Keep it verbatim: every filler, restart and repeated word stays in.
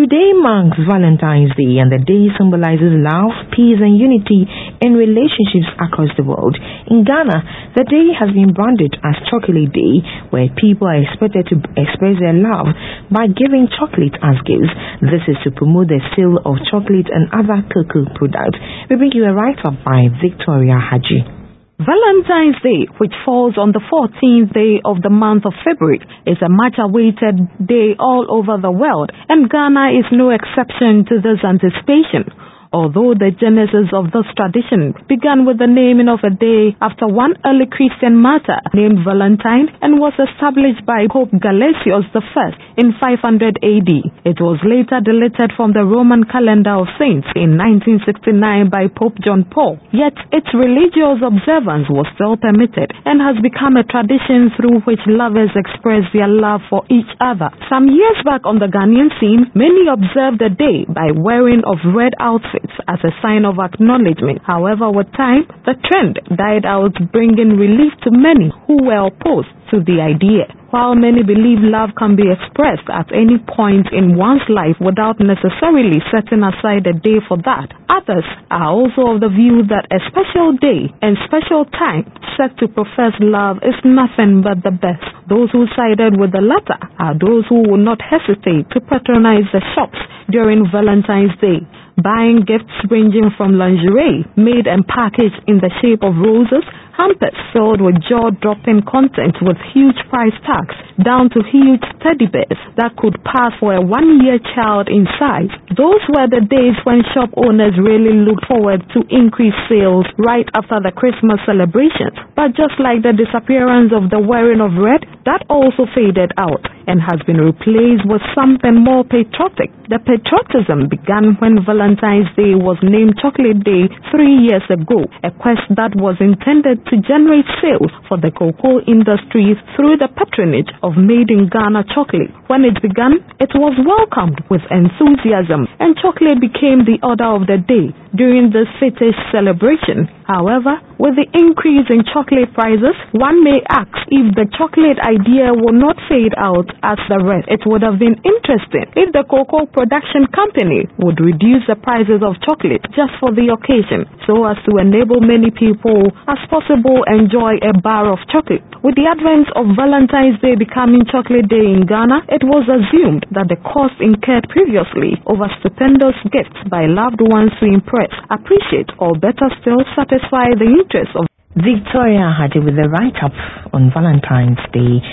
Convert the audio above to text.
Today marks Valentine's Day, and the day symbolizes love, peace and unity in relationships across the world. In Ghana, the day has been branded as Chocolate Day, where people are expected to express their love by giving chocolate as gifts. This is to promote the sale of chocolate and other cocoa products. We bring you a write-up by Victoria Haji. Valentine's Day, which falls on the fourteenth day of the month of February, is a much-awaited day all over the world, and Ghana is no exception to this anticipation. Although the genesis of this tradition began with the naming of a day after one early Christian martyr named Valentine and was established by Pope Gelasius the First in five hundred A D, it was later deleted from the Roman calendar of saints in nineteen sixty-nine by Pope John Paul. Yet its religious observance was still permitted and has become a tradition through which lovers express their love for each other. Some years back on the Ghanaian scene, many observed the day by wearing of red outfits as a sign of acknowledgement. However, with time, the trend died out, bringing relief to many who were opposed to the idea. While many believe love can be expressed at any point in one's life without necessarily setting aside a day for that, others are also of the view that a special day and special time set to profess love is nothing but the best. Those who sided with the latter are those who will not hesitate to patronize the shops during Valentine's Day, buying gifts ranging from lingerie made and packaged in the shape of roses, hampers filled with jaw-dropping content with huge price tags, down to huge teddy bears that could pass for a one-year child in size. Those were the days when shop owners really looked forward to increased sales right after the Christmas celebrations. But just like the disappearance of the wearing of red, that also faded out and has been replaced with something more patriotic. The patriotism began when Valentine's Day was named Chocolate Day three years ago, a quest that was intended to generate sales for the cocoa industry through the patronage of Made in Ghana chocolate. When it began, it was welcomed with enthusiasm, and chocolate became the order of the day during this fetish celebration. However, with the increase in chocolate prices, one may ask if the chocolate idea will not fade out as the rest. It would have been interesting if the cocoa production company would reduce the prices of chocolate just for the occasion, so as to enable many people as possible enjoy a bar of chocolate. With the advent of Valentine's Day becoming Chocolate Day in Ghana, it was assumed that the cost incurred previously over stupendous gifts by loved ones to impress, appreciate, or better still satisfy the interests of Victoria Haji with the write-up on Valentine's Day.